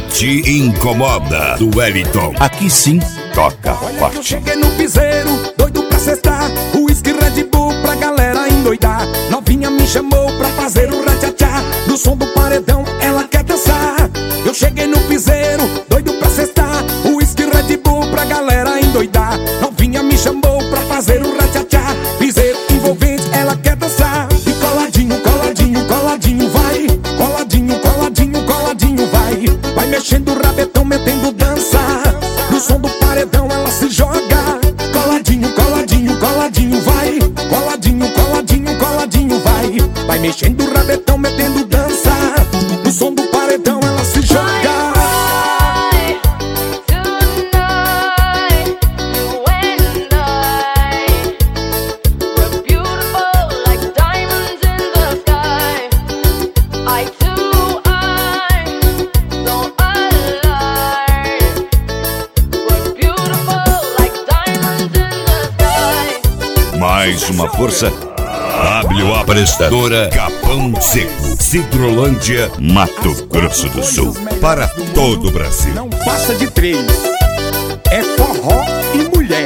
Te Incomoda, do Wellington. Aqui sim, toca Olha que eu forte. cheguei no piseiro, doido pra cestar, uísque Red Bull pra galera endoidar. Novinha me chamou pra fazer o ratchatá, no som do paredão ela quer dançar. Eu cheguei no piseiro, doido pra cestar, uísque Red Bull pra galera endoidar. Novinha me chamou pra fazer o ratchatá, piseiro envolvente ela quer dançar. E coladinho, coladinho, coladinho vai, coladinho, coladinho, coladinho vai. Vai mexendo o rabetão, metendo dança, no som do paredão ela se joga. Coladinho, coladinho, coladinho vai, coladinho, coladinho, coladinho vai. Vai mexendo o rabetão, metendo dança, no som do paredão ela se joga. Mais uma força. WA Prestadora Capão Seco, Cidrolândia, Mato Grosso do Sul. Para todo o Brasil. Não passa de 3. É forró e mulher.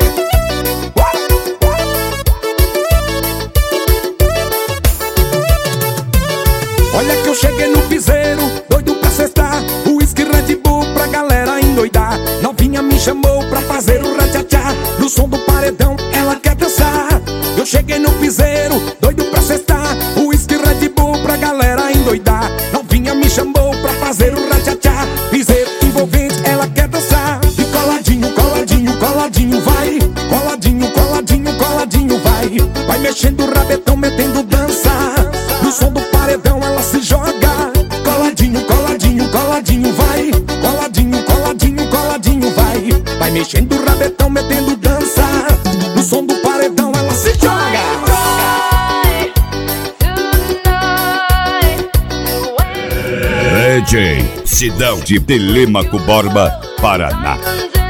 Olha que eu cheguei no piseiro, doido pra cestar, uísque Red Bull pra galera endoidar. Novinha me chamou pra fazer o ratchatá, no som do paredão ela quer dançar. Eu cheguei no piseiro, doido pra cestar, uísque Red Bull pra galera endoidar. Novinha me chamou pra fazer o ratchatá, piseiro envolvente ela quer dançar. E coladinho, coladinho, coladinho vai, coladinho, coladinho, coladinho vai. Vai mexendo o rabetão, metendo dança, no som do paredão ela se joga. Coladinho, coladinho, coladinho vai, coladinho, coladinho, coladinho vai. Vai mexendo o rabetão, metendo dança, no som do paredão ela se joga. DJ Sidão de Telêmaco Borba, Paraná.